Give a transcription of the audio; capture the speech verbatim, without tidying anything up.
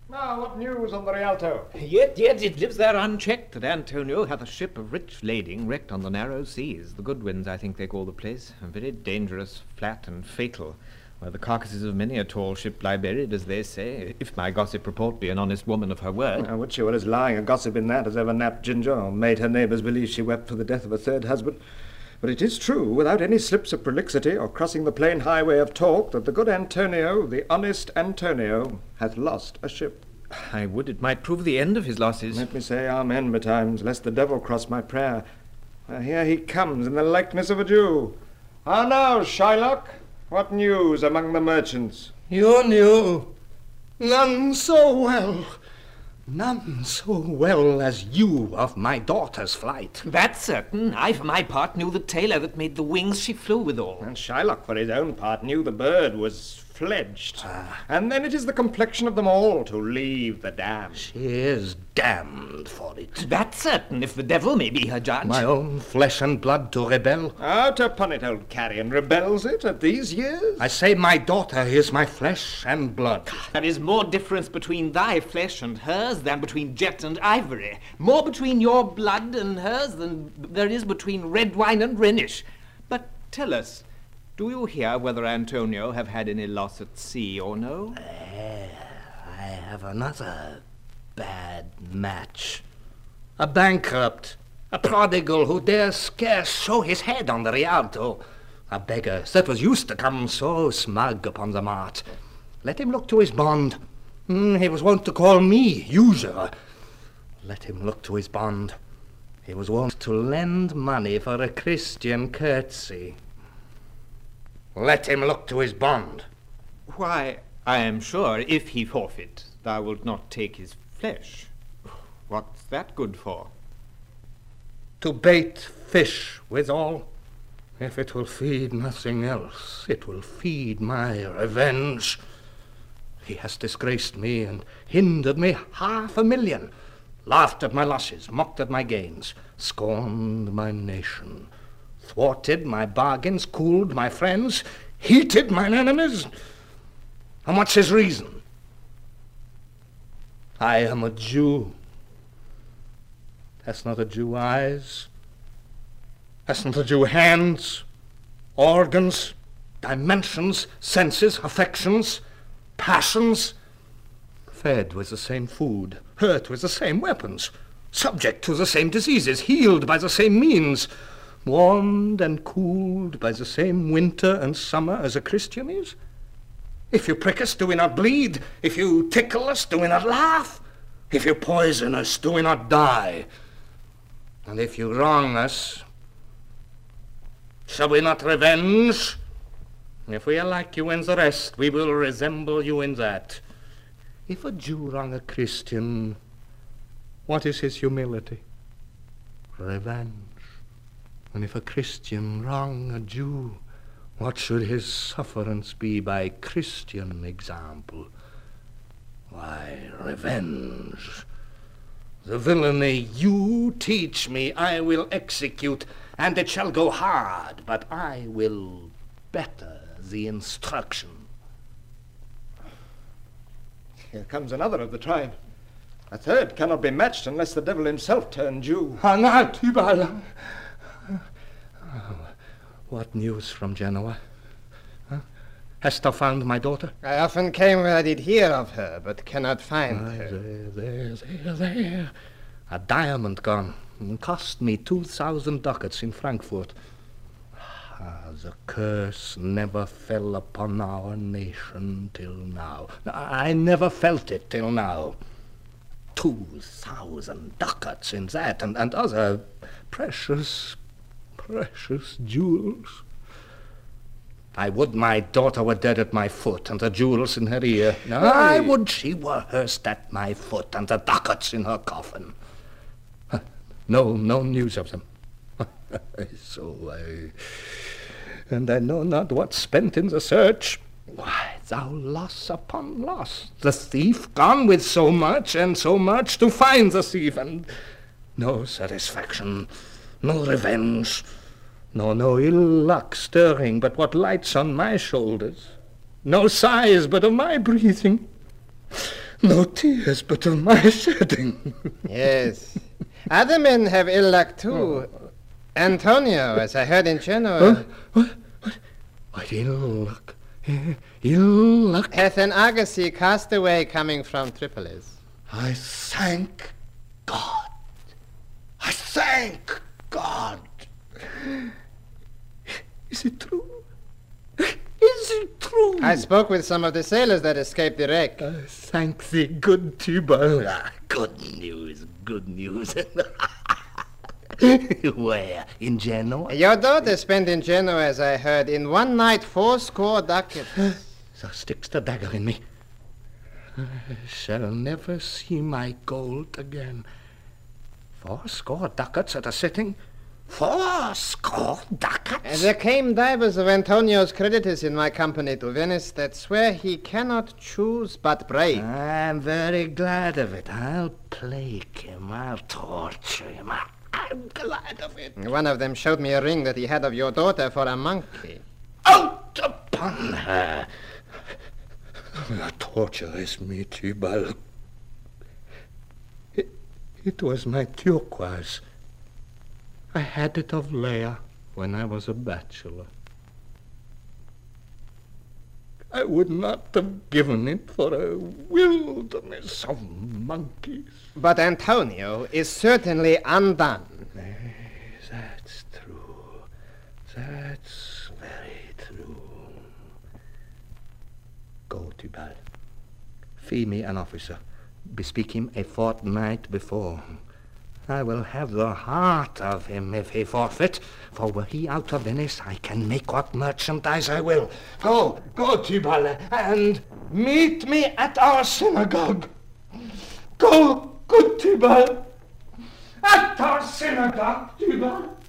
Now, what news on the Rialto? Yet, yet, it lives there unchecked that Antonio hath a ship of rich lading wrecked on the narrow seas. The Goodwins, I think they call the place. A very dangerous, flat, and fatal, where the carcasses of many a tall ship lie buried, as they say, if my gossip report be an honest woman of her word. I would she were as lying a gossip in that as ever napped Ginger, or made her neighbours believe she wept for the death of a third husband. But it is true, without any slips of prolixity or crossing the plain highway of talk, that the good Antonio, the honest Antonio, hath lost a ship. I would it might prove the end of his losses. Let me say amen betimes, lest the devil cross my prayer. Uh, here he comes in the likeness of a Jew. How now, Shylock? What news among the merchants? You knew none so well, none so well as you of my daughter's flight. That's certain. I, for my part, knew the tailor that made the wings she flew withal. And Shylock, for his own part, knew the bird was fledged. Ah. And then it is the complexion of them all to leave the dam. She is damned for it. That's certain, if the devil may be her judge. My own flesh and blood to rebel. Out upon it, old carrion, rebels it at these years? I say my daughter is my flesh and blood. There is more difference between thy flesh and hers than between jet and ivory. More between your blood and hers than there is between red wine and Rhenish. But tell us, do you hear whether Antonio have had any loss at sea or no? Uh, I have another bad match. A bankrupt, a prodigal who dares scarce show his head on the Rialto. A beggar that was used to come so smug upon the mart. Let him look to his bond. Mm, he was wont to call me usurer. Let him look to his bond. He was wont to lend money for a Christian courtesy. Let him look to his bond. Why, I am sure, if he forfeit, thou wilt not take his flesh. What's that good for? To bait fish withal. If it will feed nothing else, it will feed my revenge. He has disgraced me and hindered me half a million, laughed at my losses, mocked at my gains, scorned my nation, thwarted my bargains, cooled my friends, heated mine enemies. And what's his reason? I am a Jew. Has not a Jew eyes? Has not a Jew hands, organs, dimensions, senses, affections, passions? Fed with the same food, hurt with the same weapons, subject to the same diseases, healed by the same means, warmed and cooled by the same winter and summer as a Christian is? If you prick us, do we not bleed? If you tickle us, do we not laugh? If you poison us, do we not die? And if you wrong us, shall we not revenge? If we are like you in the rest, we will resemble you in that. If a Jew wrong a Christian, what is his humility? Revenge. And if a Christian wrong a Jew, what should his sufferance be by Christian example? Why, revenge. The villainy you teach me I will execute, and it shall go hard, but I will better the instruction. Here comes another of the tribe. A third cannot be matched unless the devil himself turn Jew. Anna Tibala. What news from Genoa? Huh? Hast thou found my daughter? I often came where I did hear of her, but cannot find ah, her. There, there, there, there. A diamond gone. It cost me two thousand ducats in Frankfurt. Ah, the curse never fell upon our nation till now. I never felt it till now. Two thousand ducats in that, and, and other precious, precious jewels. I would my daughter were dead at my foot, and the jewels in her ear. No, I would she were hearsed at my foot, and the ducats in her coffin. No, no news of them. So I... And I know not what spent in the search. Why, thou loss upon loss. The thief gone with so much, and so much to find the thief, and no satisfaction, no revenge, no, no ill luck stirring but what lights on my shoulders, no sighs but of my breathing. No tears but of my shedding. Yes. Other men have ill luck too. Antonio, as I heard in Genoa, What? What? What? What ill luck? Eh, Ill luck? hath an argosy cast away coming from Tripolis. I thank God. I thank God. Is it true? Is it true? I spoke with some of the sailors that escaped the wreck. I thank thee, good Tubal. Ah, good news, good news. Where? In Genoa? Your daughter spent in Genoa, as I heard, in one night four score ducats. Thou sticks the dagger in me. I shall never see my gold again. Four score ducats at a sitting? Four score ducats? There came divers of Antonio's creditors in my company to Venice that swear he cannot choose but brave. I'm very glad of it. I'll plague him. I'll torture him. I- I'm glad of it. One of them showed me a ring that he had of your daughter for a monkey. Out upon her! The torture is me, Tubal. It, it was my turquoise. I had it of Leia when I was a bachelor. I would not have given it for a wilderness of monkeys. But Antonio is certainly undone. That's true. That's very true. Go, Tubal. Fee me an officer. Bespeak him a fortnight before. I will have the heart of him if he forfeit, for were he out of Venice, I can make what merchandise I will. Go, go, Tubal, and meet me at our synagogue. Go, good Tubal, at our synagogue, Tubal.